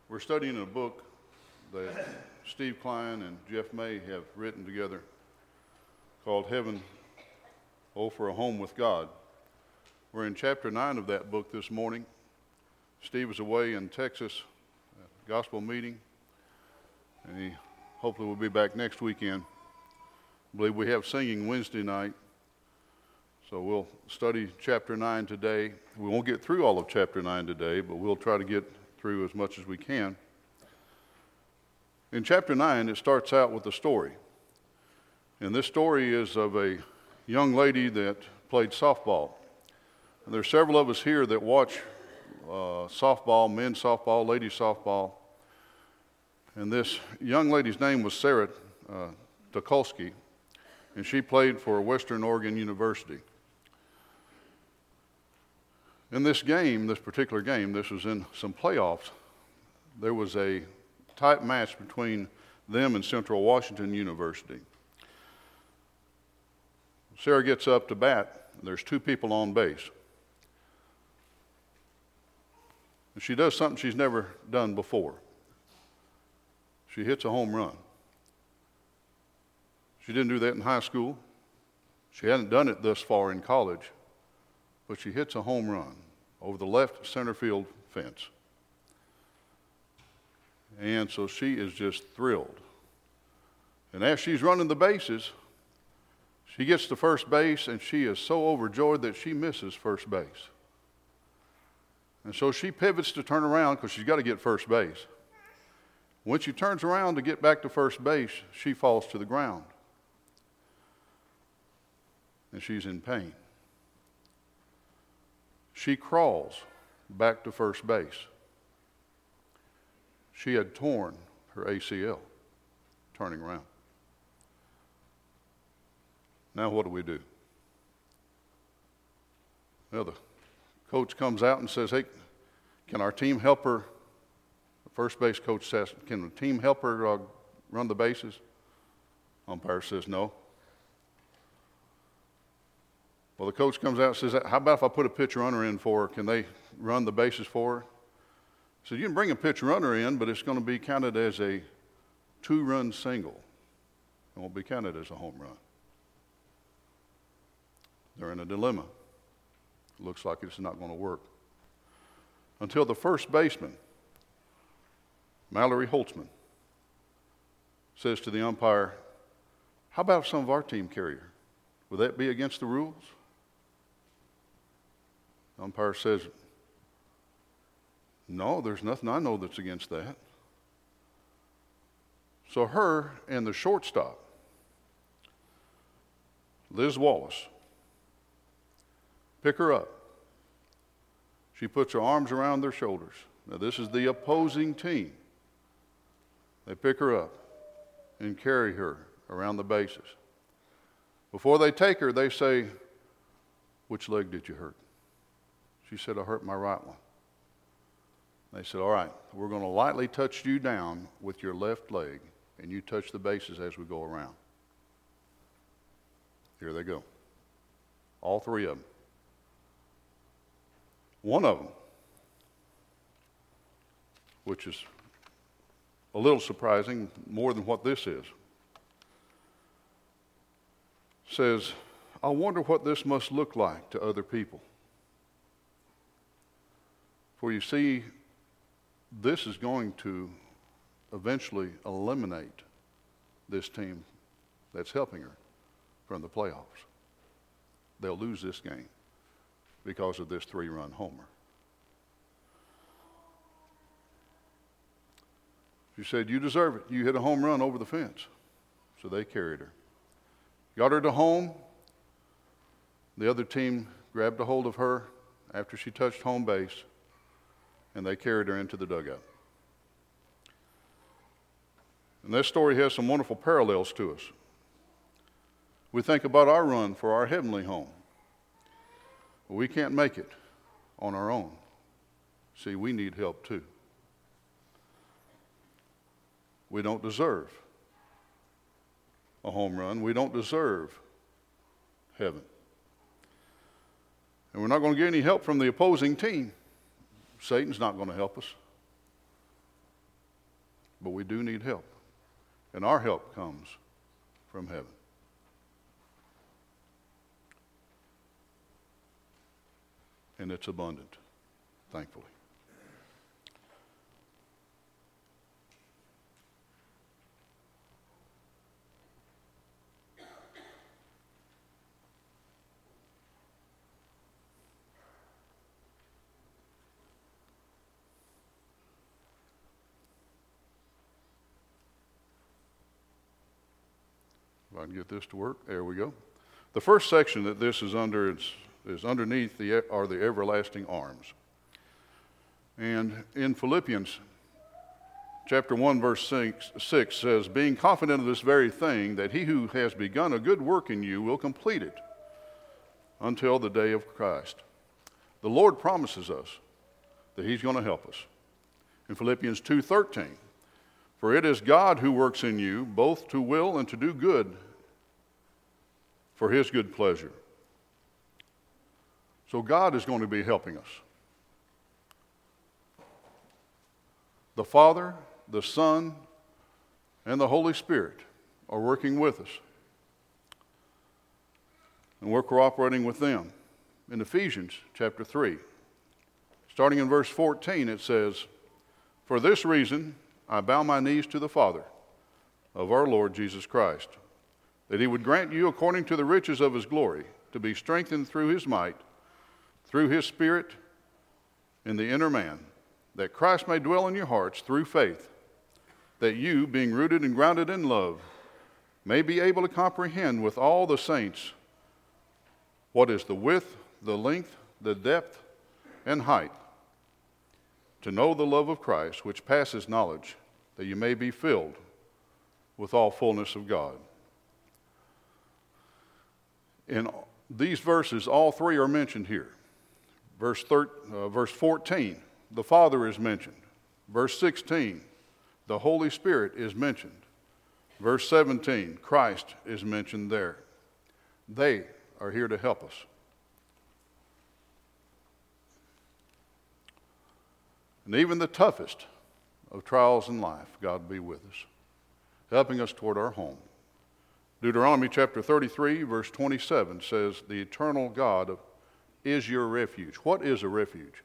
We're studying a book that Steve Klein and Jeff May have written together called Heaven, Oh, for a Home with God. We're in chapter 9 of that book this morning. Steve was away in Texas at a gospel meeting, and he hopefully will be back next weekend. I believe we have singing Wednesday night, so we'll study chapter 9 today. We won't get through all of chapter 9 today, but we'll try to get through as much as we can. In chapter 9, it starts out with a story. And this story is of a young lady that played softball. And there are several of us here that watch softball, men's softball, ladies softball. And this young lady's name was Sarah Tukolsky, and she played for Western Oregon University. In this game, this particular game, this was in some playoffs, there was a tight match between them and Central Washington University. Sarah gets up to bat, and there's two people on base. And she does something she's never done before. She hits a home run. She didn't do that in high school. She hadn't done it thus far in college, but she hits a home run over the left center field fence. And so she is just thrilled. And as she's running the bases, she gets to first base, and she is so overjoyed that she misses first base. And so she pivots to turn around because she's got to get first base. When she turns around to get back to first base, she falls to the ground. And she's in pain. She crawls back to first base. She had torn her ACL turning around. Now what do we do? Well, the coach comes out and says, hey, can our team help her? The first base coach says, can the team help her run the bases? Umpire says no. Well, the coach comes out and says, how about if I put a pitch runner in for her? Can they run the bases for her? He said, you can bring a pitch runner in, but it's going to be counted as a two-run single. It won't be counted as a home run. They're in a dilemma. It looks like it's not going to work. Until the first baseman, Mallory Holtzman, says to the umpire, how about if some of our team carry her? Would that be against the rules? The umpire says, no, there's nothing I know that's against that. So her and the shortstop, Liz Wallace, pick her up. She puts her arms around their shoulders. Now this is the opposing team. They pick her up and carry her around the bases. Before they take her, they say, which leg did you hurt? She said, I hurt my right one. They said, all right, we're going to lightly touch you down with your left leg, and you touch the bases as we go around. Here they go. All three of them. One of them, which is a little surprising, more than what this is, says, I wonder what this must look like to other people. For you see, this is going to eventually eliminate this team that's helping her from the playoffs. They'll lose this game because of this three-run homer. She said, you deserve it. You hit a home run over the fence. So they carried her. Got her to home. The other team grabbed a hold of her after she touched home base, and they carried her into the dugout. And this story has some wonderful parallels to us. We think about our run for our heavenly home. We can't make it on our own. See, we need help too. We don't deserve a home run. We don't deserve heaven. And we're not going to get any help from the opposing team. Satan's not going to help us. but we do need help. And our help comes from heaven. And it's abundant, thankfully. If I can get this to work, there we go. The first section that this is under is underneath are the everlasting arms. And in Philippians chapter 1, verse 6 says, being confident of this very thing, that he who has begun a good work in you will complete it until the day of Christ. The Lord promises us that he's going to help us. In Philippians 2:13, for it is God who works in you both to will and to do good for his good pleasure. So God is going to be helping us. The Father, the Son, and the Holy Spirit are working with us. And we're cooperating with them. In Ephesians chapter 3, starting in verse 14, it says, for this reason I bow my knees to the Father of our Lord Jesus Christ, that he would grant you according to the riches of his glory to be strengthened through his might, through his Spirit in the inner man, that Christ may dwell in your hearts through faith, that you, being rooted and grounded in love, may be able to comprehend with all the saints what is the width, the length, the depth, and height, to know the love of Christ, which passes knowledge, that you may be filled with all fullness of God. In these verses, all three are mentioned here. Verse 14, the Father is mentioned. Verse 16, the Holy Spirit is mentioned. Verse 17, Christ is mentioned there. They are here to help us. And even the toughest of trials in life, God be with us, helping us toward our home. Deuteronomy chapter 33, verse 27 says, the eternal God is your refuge. What is a refuge?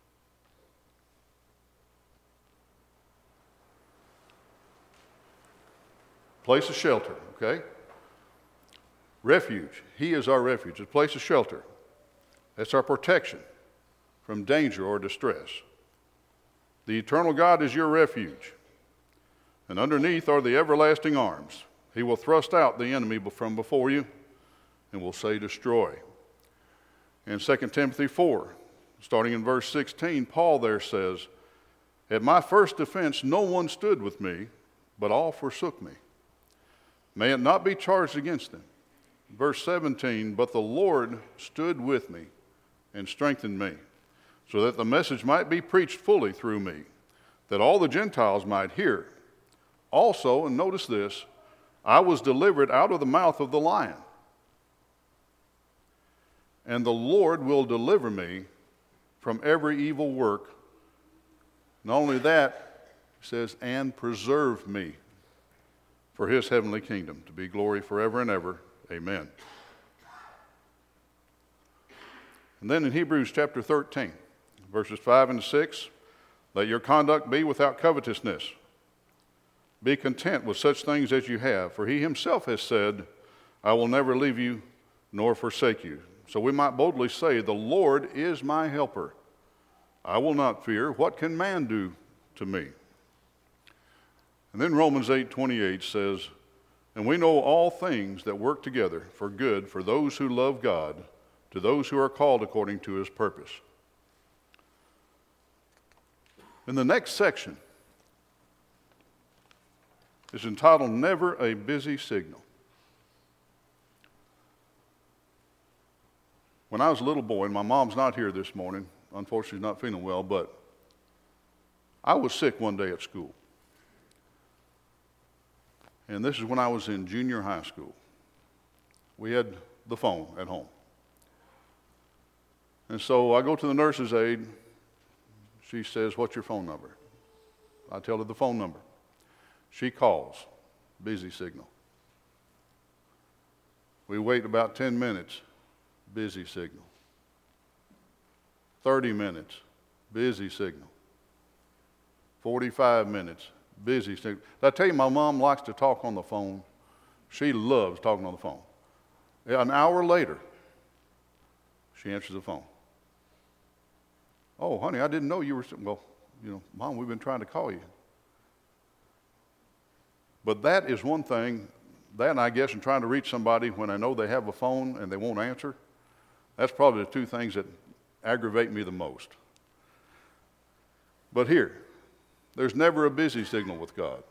Place of shelter, okay? Refuge. He is our refuge, a place of shelter. That's our protection from danger or distress. The eternal God is your refuge. And underneath are the everlasting arms. He will thrust out the enemy from before you and will say, destroy. In 2 Timothy 4, starting in verse 16, Paul there says, at my first defense no one stood with me, but all forsook me. May it not be charged against them. Verse 17, but the Lord stood with me and strengthened me, so that the message might be preached fully through me, that all the Gentiles might hear. Also, and notice this, I was delivered out of the mouth of the lion. And the Lord will deliver me from every evil work. Not only that, it says, and preserve me for his heavenly kingdom, to be glory forever and ever. Amen. And then in Hebrews chapter 13, verses 5 and 6, let your conduct be without covetousness. Be content with such things as you have, for he himself has said, I will never leave you nor forsake you. So we might boldly say, the Lord is my helper. I will not fear. What can man do to me? And then Romans 8:28 says, and we know all things that work together for good for those who love God, to those who are called according to his purpose. In the next section is entitled, Never a Busy Signal. When I was a little boy, and my mom's not here this morning, unfortunately she's not feeling well, but I was sick one day at school. And this is when I was in junior high school. We had the phone at home. And so I go to the nurse's aide. She says, what's your phone number? I tell her the phone number. She calls, busy signal. We wait about 10 minutes, busy signal. 30 minutes, busy signal. 45 minutes, busy signal. Did I tell you my mom likes to talk on the phone? She loves talking on the phone. An hour later, she answers the phone. Oh, honey, I didn't know you were, well, Mom, we've been trying to call you. But that is one thing, that and I guess in trying to reach somebody when I know they have a phone and they won't answer, that's probably the two things that aggravate me the most. But here, there's never a busy signal with God.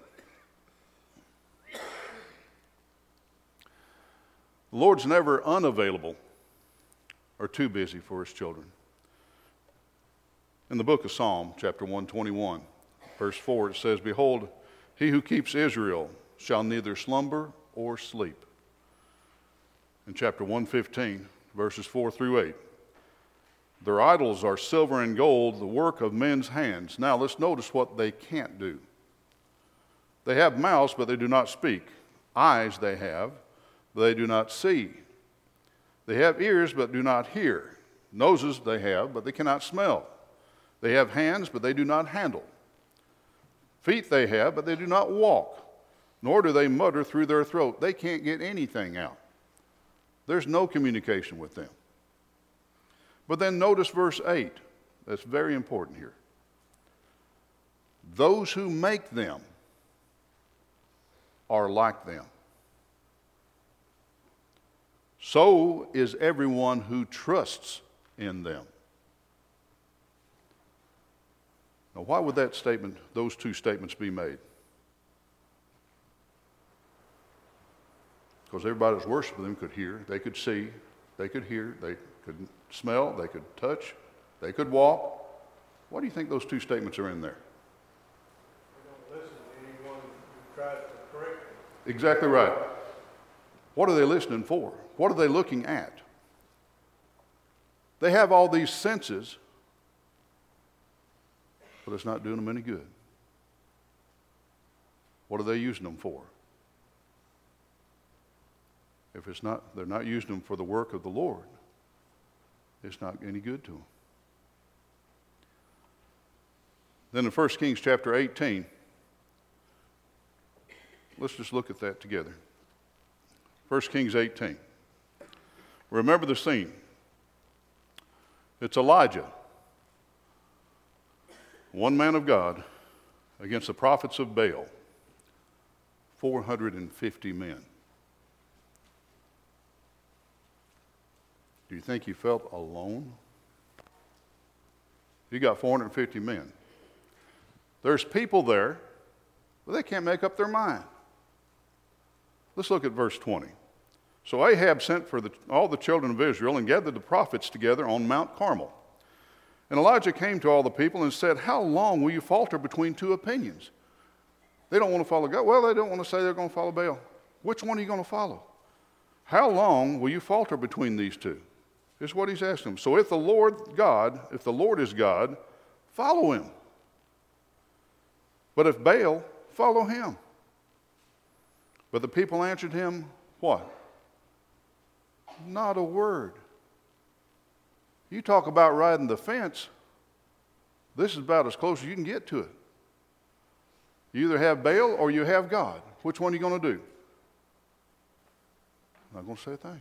The Lord's never unavailable or too busy for his children. In the book of Psalm, chapter 121, verse 4, it says, "Behold, he who keeps Israel shall neither slumber or sleep." In chapter 115, verses 4 through 8, "Their idols are silver and gold, the work of men's hands." Now let's notice what they can't do. They have mouths, but they do not speak. Eyes they have, but they do not see. They have ears, but do not hear. Noses they have, but they cannot smell. They have hands, but they do not handle. Feet they have, but they do not walk, nor do they mutter through their throat. They can't get anything out. There's no communication with them. But then notice verse 8. That's very important here. "Those who make them are like them. So is everyone who trusts in them." Now, why would those two statements be made? Because everybody that's worshiping them could hear, they could see, they could hear, they could smell, they could touch, they could walk. Why do you think those two statements are in there? They don't listen to anyone who tries to correct them. Exactly right. What are they listening for? What are they looking at? They have all these senses, but it's not doing them any good. What are they using them for? If they're not using them for the work of the Lord, it's not any good to them. Then in 1 Kings chapter 18, let's just look at that together. 1 Kings 18. Remember the scene. It's Elijah, one man of God, against the prophets of Baal, 450 men. Do you think he felt alone? You got 450 men. There's people there, but they can't make up their mind. Let's look at verse 20. "So Ahab sent for all the children of Israel and gathered the prophets together on Mount Carmel. And Elijah came to all the people and said, 'How long will you falter between two opinions?'" They don't want to follow God. Well, they don't want to say they're going to follow Baal. Which one are you going to follow? How long will you falter between these two? Is what he's asking them. So if the Lord is God, follow him. But if Baal, follow him. But the people answered him, what? Not a word. You talk about riding the fence, this is about as close as you can get to it. You either have Baal or you have God. Which one are you going to do? I'm not going to say a thing.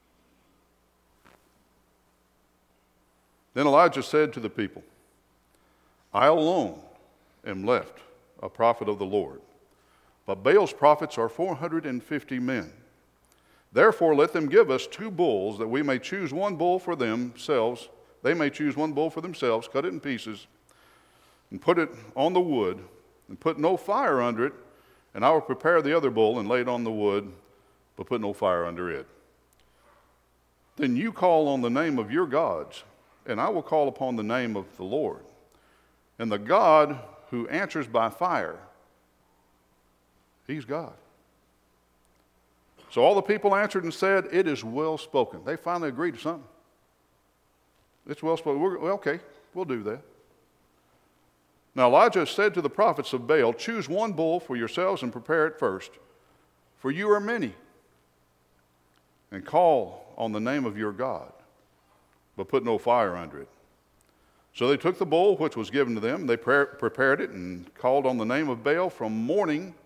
Then Elijah said to the people, "I alone am left, a prophet of the Lord. But Baal's prophets are 450 men. Therefore let them give us 2 bulls, that we may choose one bull for themselves. They may choose one bull for themselves, cut it in pieces, and put it on the wood, and put no fire under it. And I will prepare the other bull and lay it on the wood, but put no fire under it. Then you call on the name of your gods, and I will call upon the name of the Lord. And the God who answers by fire, he's God." So all the people answered and said, "It is well spoken." They finally agreed to something. It's well spoken. Okay, we'll do that. Now Elijah said to the prophets of Baal, choose one bull for yourselves and prepare it first, for you are many, and call on the name of your God, but put no fire under it. So they took the bull which was given to them, and they prepared it and called on the name of Baal from morning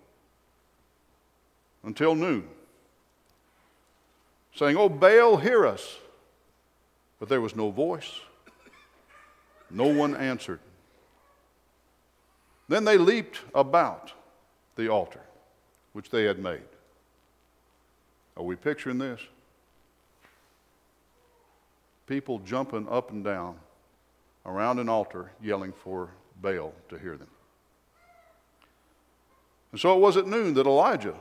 until noon, saying, O Baal, hear us. But there was no voice. No one answered. Then they leaped about the altar which they had made. Are we picturing this? People jumping up and down around an altar yelling for Baal to hear them. And so it was at noon that Elijah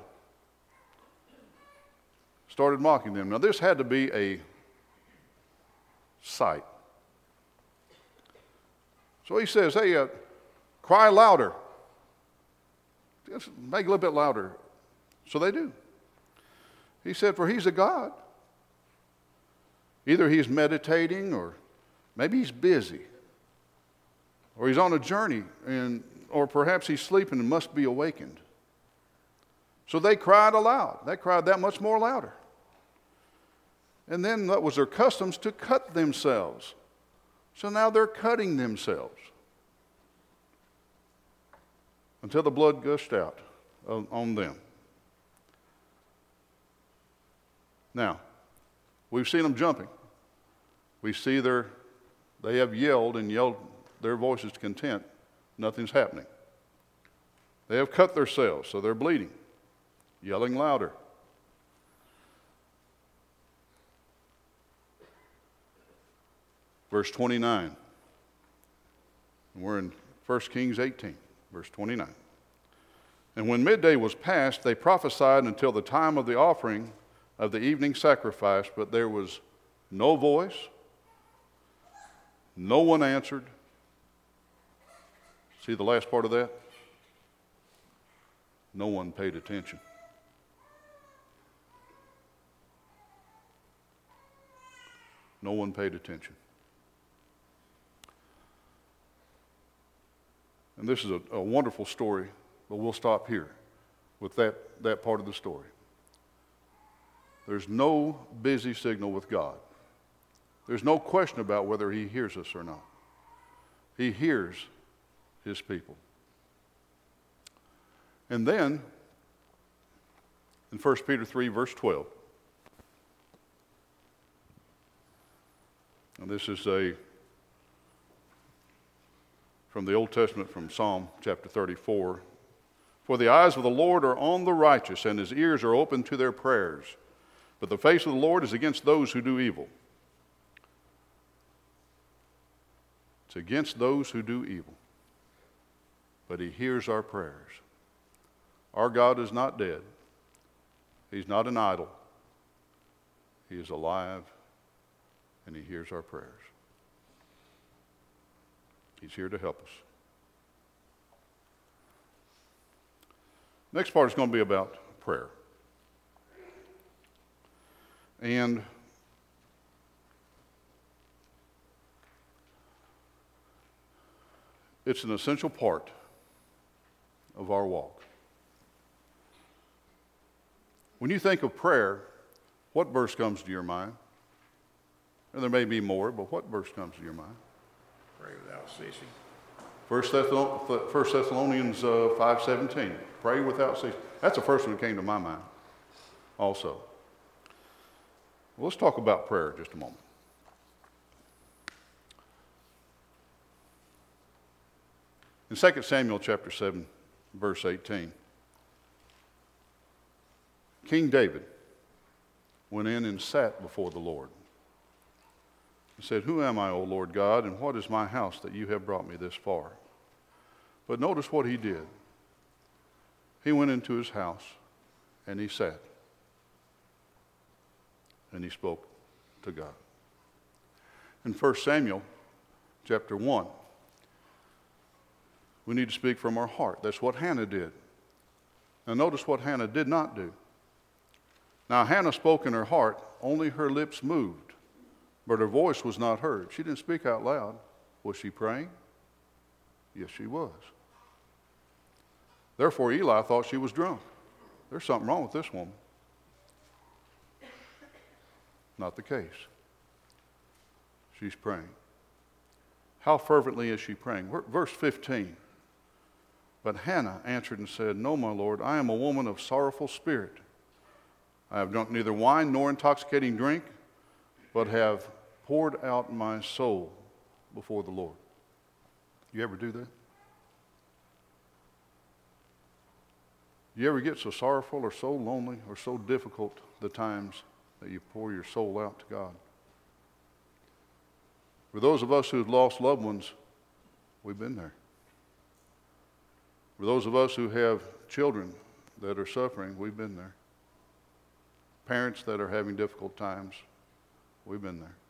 started mocking them. Now this had to be a sight. So he says, hey, cry louder. Just make it a little bit louder. So they do. He said, for he's a God. Either he's meditating, or maybe he's busy, or he's on a journey, or perhaps he's sleeping and must be awakened. So they cried aloud. They cried that much more louder. And then that was their customs to cut themselves. So now they're cutting themselves until the blood gushed out on them. Now, we've seen them jumping. We see they have yelled their voices to content. Nothing's happening. They have cut themselves, so they're bleeding, yelling louder. Verse 29. We're in 1 Kings 18, verse 29. And when midday was past, they prophesied until the time of the offering of the evening sacrifice, but there was no voice, no one answered. See the last part of that? No one paid attention. No one paid attention. And this is a wonderful story, but we'll stop here with that part of the story. There's no busy signal with God. There's no question about whether he hears us or not. He hears his people. And then, in 1 Peter 3, verse 12, and this is from the Old Testament, from Psalm chapter 34. For the eyes of the Lord are on the righteous, and his ears are open to their prayers. But the face of the Lord is against those who do evil. It's against those who do evil. But he hears our prayers. Our God is not dead. He's not an idol. He is alive, and he hears our prayers. He's here to help us. Next part is going to be about prayer. And it's an essential part of our walk. When you think of prayer, what verse comes to your mind? And there may be more, but what verse comes to your mind? Pray without ceasing. 1 Thessalonians 5:17. Pray without ceasing. That's the first one that came to my mind also. Well, let's talk about prayer just a moment. In 2 Samuel chapter 7, verse 18, King David went in and sat before the Lord. He said, who am I, O Lord God, and what is my house that you have brought me this far? But notice what he did. He went into his house and he sat. And he spoke to God. In 1 Samuel chapter 1, we need to speak from our heart. That's what Hannah did. Now notice what Hannah did not do. Now Hannah spoke in her heart, only her lips moved, but her voice was not heard. She didn't speak out loud. Was she praying? Yes, she was. Therefore, Eli thought she was drunk. There's something wrong with this woman. Not the case. She's praying. How fervently is she praying? Verse 15. But Hannah answered and said, No, my Lord, I am a woman of sorrowful spirit. I have drunk neither wine nor intoxicating drink, but have poured out my soul before the Lord. You ever do that? You ever get so sorrowful or so lonely or so difficult the times that you pour your soul out to God? For those of us who've lost loved ones, we've been there. For those of us who have children that are suffering, we've been there. Parents that are having difficult times, we've been there.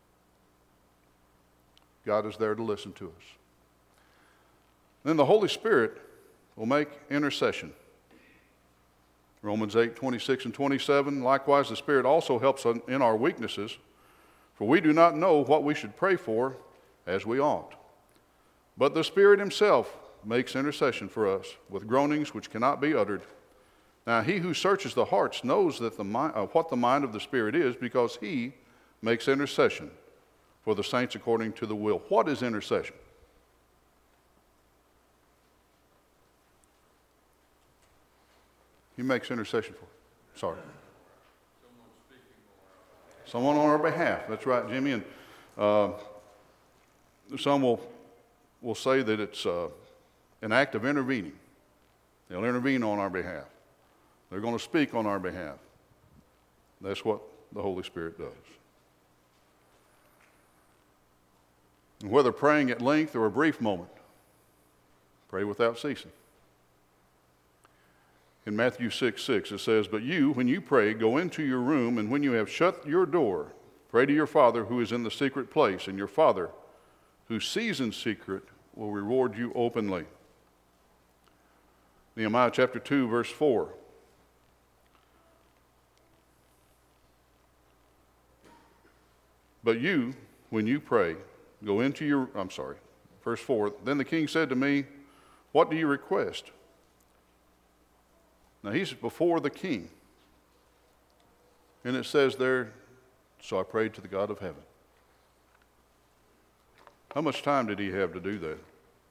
God is there to listen to us. Then the Holy Spirit will make intercession. Romans 8:26 and 27, likewise the Spirit also helps in our weaknesses, for we do not know what we should pray for as we ought. But the Spirit himself makes intercession for us with groanings which cannot be uttered. Now he who searches the hearts knows that what the mind of the Spirit is, because he makes intercession for the saints according to the will. What is intercession? He makes intercession for. Sorry. Someone on our behalf. That's right, Jimmy. And some will say that it's an act of intervening. They'll intervene on our behalf. They're going to speak on our behalf. That's what the Holy Spirit does. And whether praying at length or a brief moment, pray without ceasing. In Matthew 6:6 it says, But you, when you pray, go into your room, and when you have shut your door, pray to your Father who is in the secret place, and your Father who sees in secret will reward you openly. Nehemiah chapter 2, verse 4. But you, when you pray, go into your, verse 4. Then the king said to me, What do you request? Now he's before the king. And it says there, So I prayed to the God of heaven. How much time did he have to do that?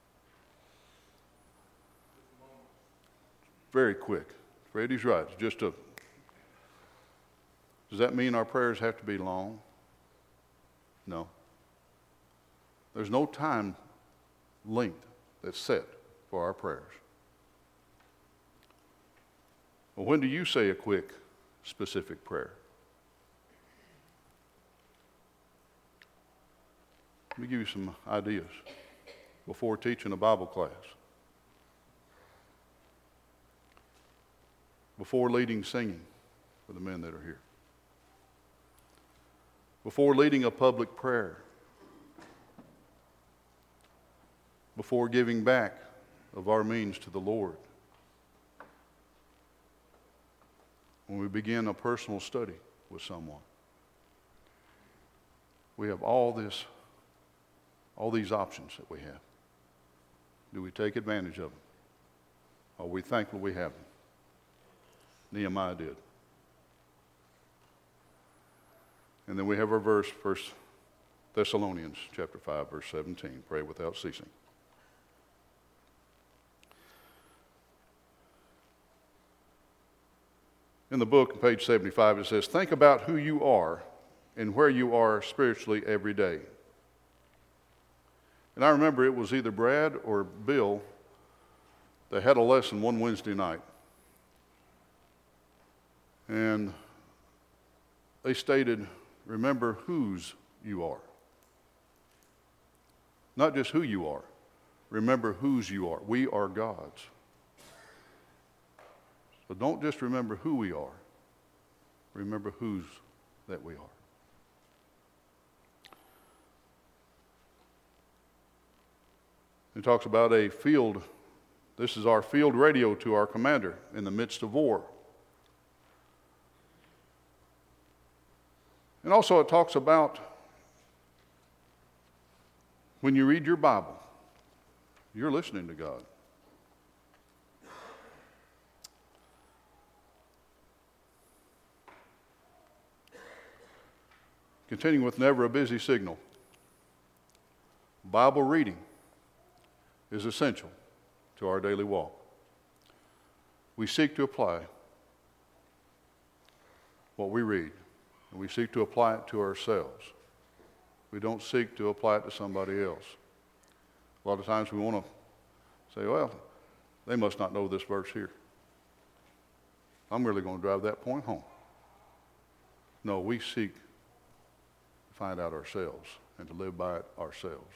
Very quick. Freddie's right. It's does that mean our prayers have to be long? No. There's no time length that's set for our prayers. Well, when do you say a quick, specific prayer? Let me give you some ideas before teaching a Bible class, before leading singing for the men that are here, before leading a public prayer, before giving back of our means to the Lord, when we begin a personal study with someone. We have all these options that we have. Do we take advantage of them? Are we thankful we have them? Nehemiah did. And then we have our verse, 1 Thessalonians chapter 5, verse 17. Pray without ceasing. In the book, page 75, it says, Think about who you are and where you are spiritually every day. And I remember it was either Brad or Bill that had a lesson one Wednesday night. And they stated, remember whose you are. Not just who you are. Remember whose you are. We are God's. So don't just remember who we are. Remember whose that we are. He talks about a field. This is our field radio to our commander in the midst of war. And also it talks about when you read your Bible, you're listening to God. Continuing with never a busy signal. Bible reading is essential to our daily walk. We seek to apply what we read, and we seek to apply it to ourselves. We don't seek to apply it to somebody else. A lot of times we want to say, well, they must not know this verse here. I'm really going to drive that point home. No, we seek to find out ourselves and to live by it ourselves.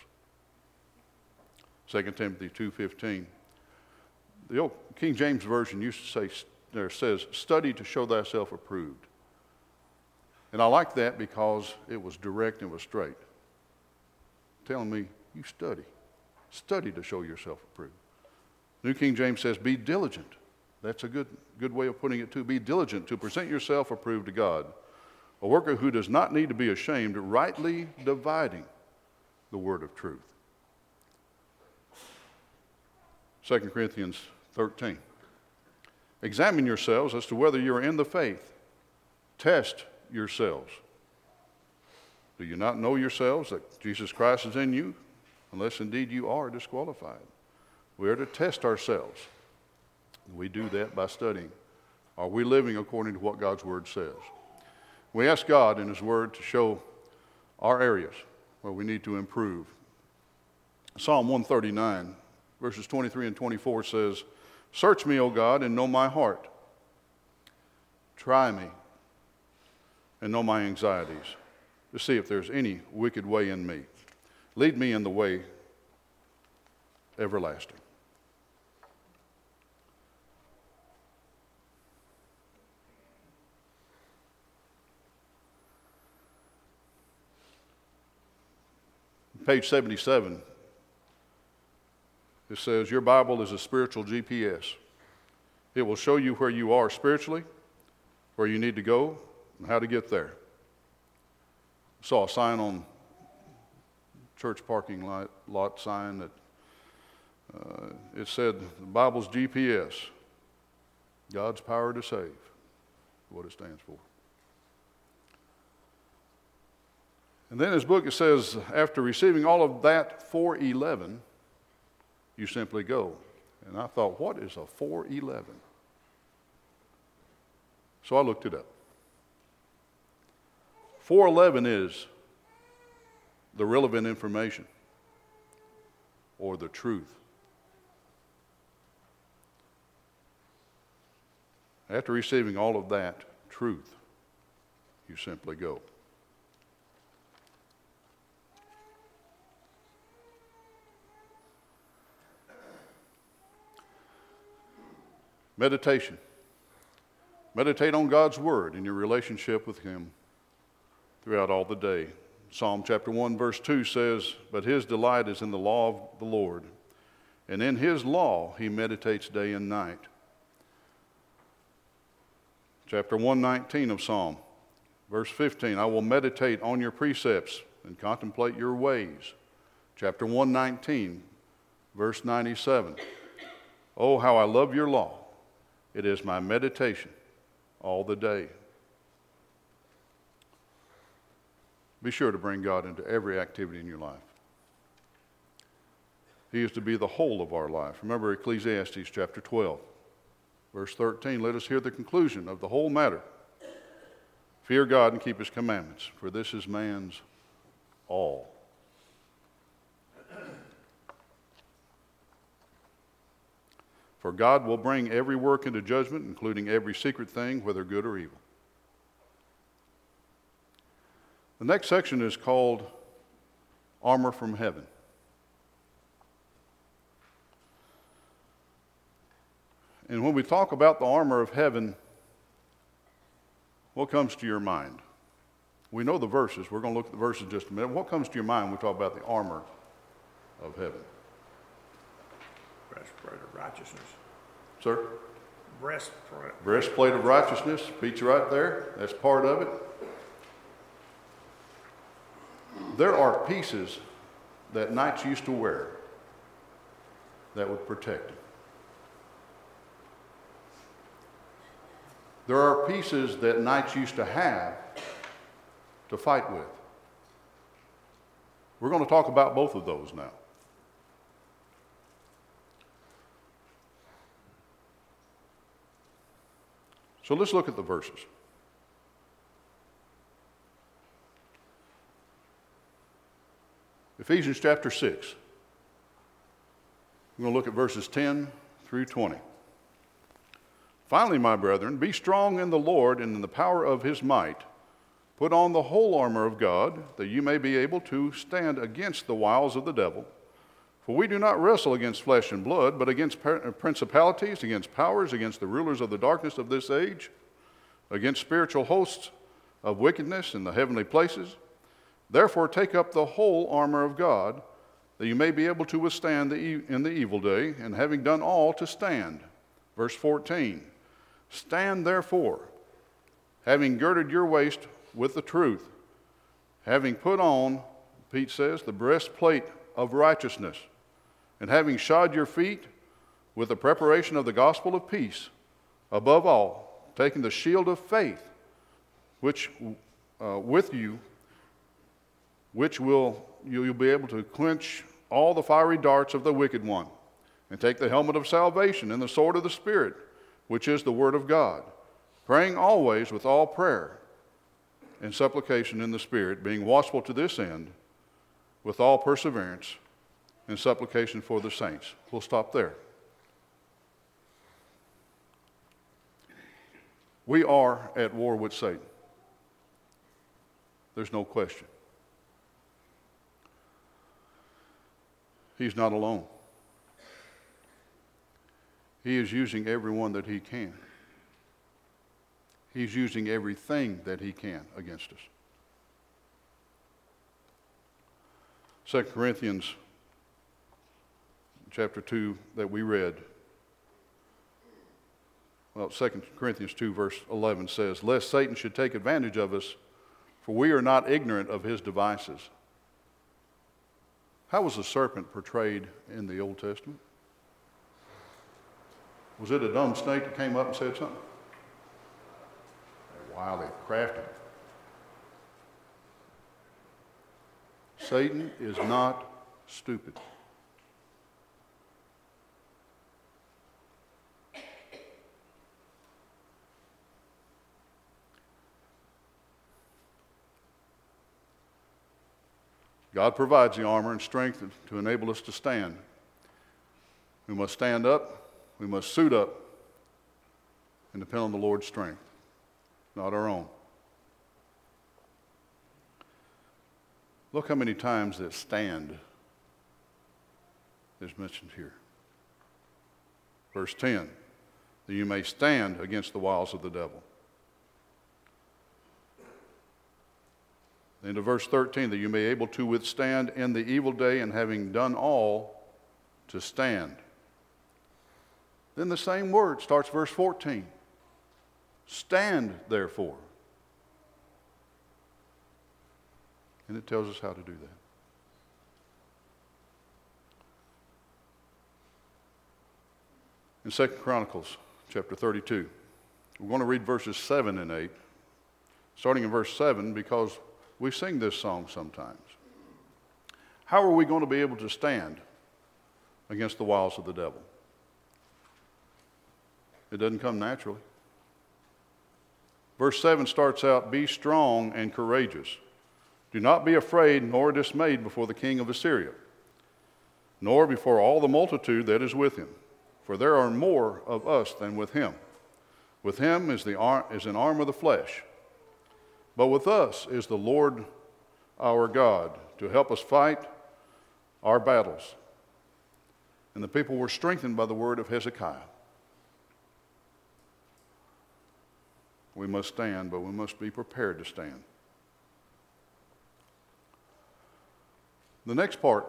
2 Timothy 2:15. The old King James Version used to say, there says, study to show thyself approved. And I like that because it was direct and it was straight. Telling me, you study. Study to show yourself approved. New King James says, be diligent. That's a good way of putting it too. Be diligent to present yourself approved to God, a worker who does not need to be ashamed, rightly dividing the word of truth. 2 Corinthians 13. Examine yourselves as to whether you are in the faith. Test yourselves. Do you not know yourselves that Jesus Christ is in you, unless indeed you are disqualified? We are to test ourselves. We do that by studying. Are we living according to what God's Word says? We ask God in His Word to show our areas where we need to improve. Psalm 139, verses 23 and 24 says, search me, O God, and know my heart. Try me and know my anxieties, to see if there's any wicked way in me. Lead me in the way everlasting. Page 77, it says, your Bible is a spiritual GPS. It will show you where you are spiritually, where you need to go, and how to get there. I saw a sign on church parking lot sign that it said, the Bible's GPS, God's power to save, what it stands for. And then in his book it says, after receiving all of that 411, you simply go. And I thought, what is a 411? So I looked it up. 411 is the relevant information or the truth. After receiving all of that truth, you simply go. Meditation. Meditate on God's Word in your relationship with Him throughout all the day. Psalm chapter 1 verse 2 says, but his delight is in the law of the Lord, and in His law he meditates day and night. Chapter 119 of Psalm, verse 15, I will meditate on your precepts and contemplate your ways. Chapter 119, verse 97, oh, how I love your law. It is my meditation all the day. Be sure to bring God into every activity in your life. He is to be the whole of our life. Remember Ecclesiastes chapter 12, verse 13. Let us hear the conclusion of the whole matter. Fear God and keep His commandments, for this is man's all. For God will bring every work into judgment, including every secret thing, whether good or evil. The next section is called Armor from Heaven. And when we talk about the armor of heaven, what comes to your mind? We know the verses. We're going to look at the verses in just a minute. What comes to your mind when we talk about the armor of heaven? Breastplate of righteousness. Sir? Breastplate. Breastplate of righteousness. Feature right there. That's part of it. There are pieces that knights used to wear that would protect him. There are pieces that knights used to have to fight with. We're going to talk about both of those now. So let's look at the verses. Ephesians chapter 6. We're going to look at verses 10 through 20. Finally, my brethren, be strong in the Lord and in the power of his might. Put on the whole armor of God, that you may be able to stand against the wiles of the devil. For we do not wrestle against flesh and blood, but against principalities, against powers, against the rulers of the darkness of this age, against spiritual hosts of wickedness in the heavenly places. Therefore take up the whole armor of God, that you may be able to withstand in the evil day, and having done all, to stand. Verse 14, stand therefore, having girded your waist with the truth, having put on, Pete says, the breastplate of righteousness, and having shod your feet with the preparation of the gospel of peace, above all, taking the shield of faith, which with you, which you'll be able to quench all the fiery darts of the wicked one, and take the helmet of salvation and the sword of the Spirit, which is the word of God, praying always with all prayer and supplication in the Spirit, being watchful to this end, with all perseverance and supplication for the saints. We'll stop there. We are at war with Satan. There's no question. He's not alone. He is using everyone that he can. He's using everything that he can against us. 2 Corinthians chapter 2 that we read, 2 Corinthians 2 verse 11 says, lest Satan should take advantage of us, for we are not ignorant of his devices. How was the serpent portrayed in the Old Testament? Was it a dumb snake that came up and said something? Wily, crafty. Satan is not stupid. God provides the armor and strength to enable us to stand. We must stand up, we must suit up, and depend on the Lord's strength, not our own. Look how many times that stand is mentioned here. Verse 10, that you may stand against the wiles of the devil. Into verse 13, that you may be able to withstand in the evil day, and having done all, to stand. Then the same word starts verse 14. Stand, therefore. And it tells us how to do that. In 2 Chronicles chapter 32, we're going to read verses 7 and 8, starting in verse 7, because we sing this song sometimes. How are we going to be able to stand against the wiles of the devil? It doesn't come naturally. Verse 7 starts out, be strong and courageous. Do not be afraid nor dismayed before the king of Assyria, nor before all the multitude that is with him. For there are more of us than with him. With him is an arm of the flesh. But with us is the Lord our God to help us fight our battles. And the people were strengthened by the word of Hezekiah. We must stand, but we must be prepared to stand. The next part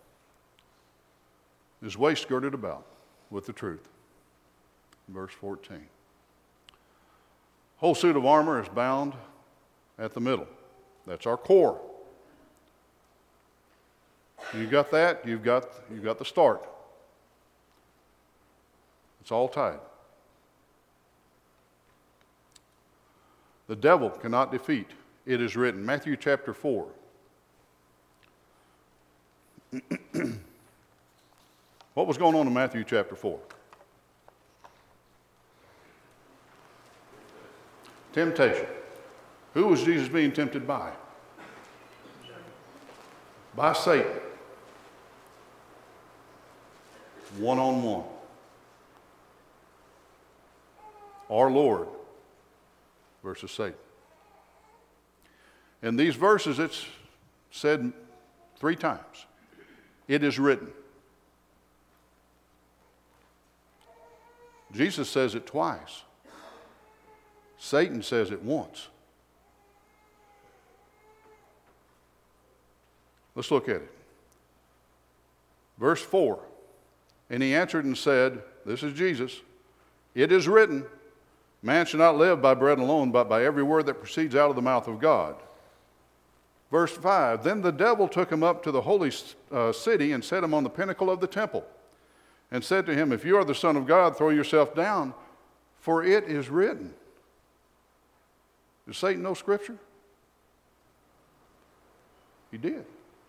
is waist girded about with the truth. Verse 14. Whole suit of armor is bound at the middle. That's our core. You got that, you've got the start. It's all tied. The devil cannot defeat. It is written. Matthew chapter 4. What was going on in Matthew chapter 4? Temptation. Who was Jesus being tempted by? By Satan. One-on-one. Our Lord versus Satan. In these verses, it's said 3 times. It is written. Jesus says it twice. Satan says it once. Let's look at it. Verse 4. And he answered and said, this is Jesus, it is written, man shall not live by bread alone, but by every word that proceeds out of the mouth of God. Verse 5, then the devil took him up to the holy city and set him on the pinnacle of the temple and said to him, if you are the Son of God, throw yourself down, for it is written. Does Satan know Scripture? He did.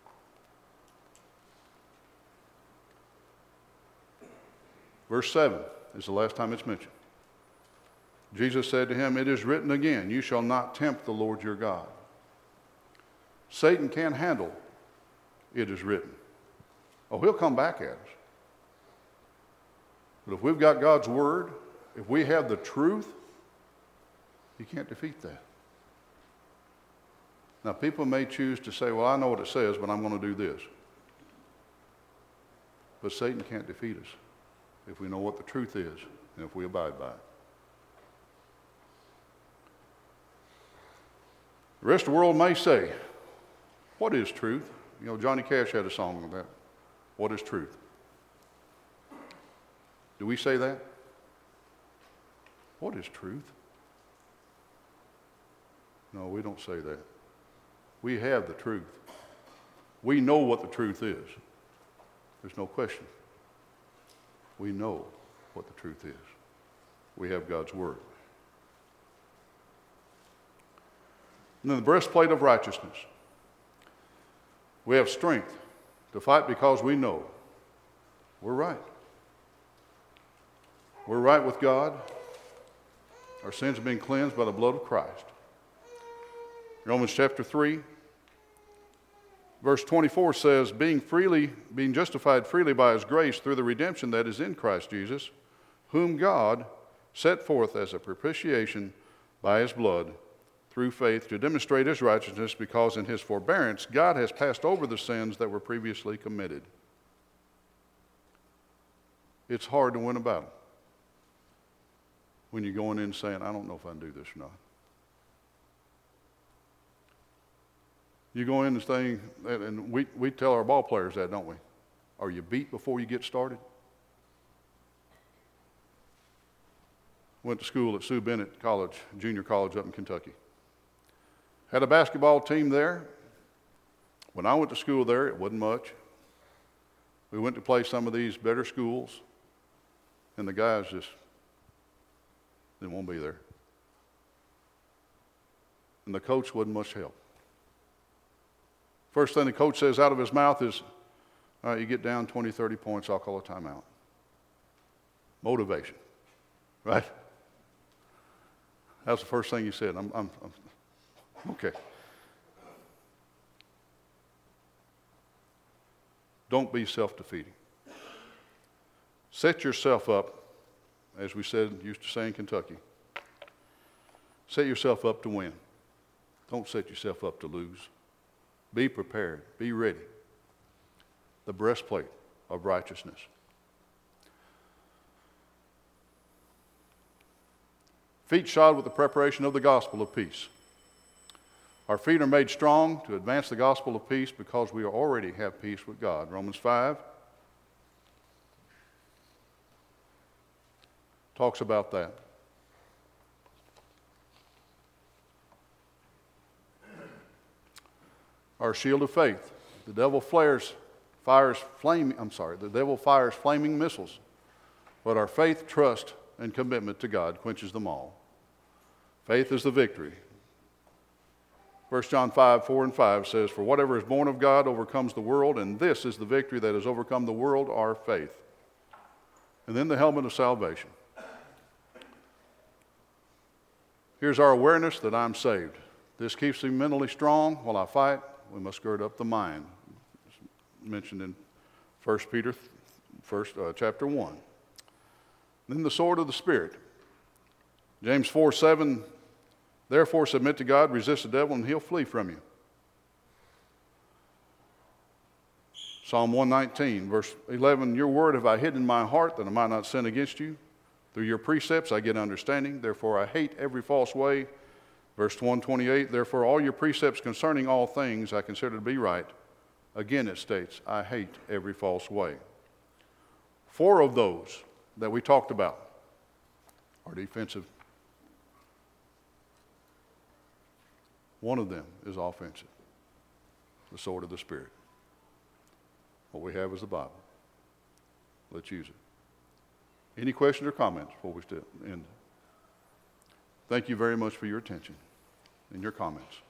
Verse 7 is the last time it's mentioned. Jesus said to him, it is written again, you shall not tempt the Lord your God. Satan can't handle it is written. Oh, he'll come back at us. But if we've got God's word, if we have the truth, he can't defeat that. Now, people may choose to say, well, I know what it says, but I'm going to do this. But Satan can't defeat us if we know what the truth is and if we abide by it. The rest of the world may say, what is truth? You know, Johnny Cash had a song on that. What is truth? Do we say that? What is truth? No, we don't say that. We have the truth. We know what the truth is. There's no question. We know what the truth is. We have God's word. And then the breastplate of righteousness. We have strength to fight because we know we're right. We're right with God. Our sins have been cleansed by the blood of Christ. Romans chapter 3, verse 24 says, being justified freely by his grace through the redemption that is in Christ Jesus, whom God set forth as a propitiation by his blood through faith to demonstrate his righteousness, because in his forbearance God has passed over the sins that were previously committed. It's hard to win a battle when you're going in saying, I don't know if I can do this or not. You go in and saying, and we tell our ball players that, don't we? Are you beat before you get started? Went to school at Sue Bennett College, junior college up in Kentucky. Had a basketball team there. When I went to school there, it wasn't much. We went to play some of these better schools, and the guys just didn't want to be there. And the coach wasn't much help. First thing the coach says out of his mouth is, all right, you get down 20, 30 points, I'll call a timeout. Motivation, right? That's the first thing he said. I'm okay. Don't be self-defeating. Set yourself up, as we used to say in Kentucky, set yourself up to win. Don't set yourself up to lose. Be prepared. Be ready. The breastplate of righteousness. Feet shod with the preparation of the gospel of peace. Our feet are made strong to advance the gospel of peace because we already have peace with God. Romans 5 talks about that. Our shield of faith. The devil fires flaming missiles but our faith, trust, and commitment to God quenches them all. Faith is the victory. 1 John 5, 4 and 5 says, "For whatever is born of God overcomes the world, and this is the victory that has overcome the world, our faith." And then the helmet of salvation. Here's our awareness that I'm saved. This keeps me mentally strong while I fight. We must gird up the mind. It's mentioned in 1 Peter chapter 1. Then the sword of the Spirit. James 4:7, "Therefore submit to God, resist the devil, and he'll flee from you." Psalm 119, verse 11, "Your word have I hid in my heart, that I might not sin against you. Through your precepts I get understanding, therefore I hate every false way." Verse 128, "Therefore all your precepts concerning all things I consider to be right." Again it states, "I hate every false way." 4 of those that we talked about are defensive. 1 of them is offensive, the sword of the Spirit. What we have is the Bible. Let's use it. Any questions or comments before we end? Thank you very much for your attention and your comments.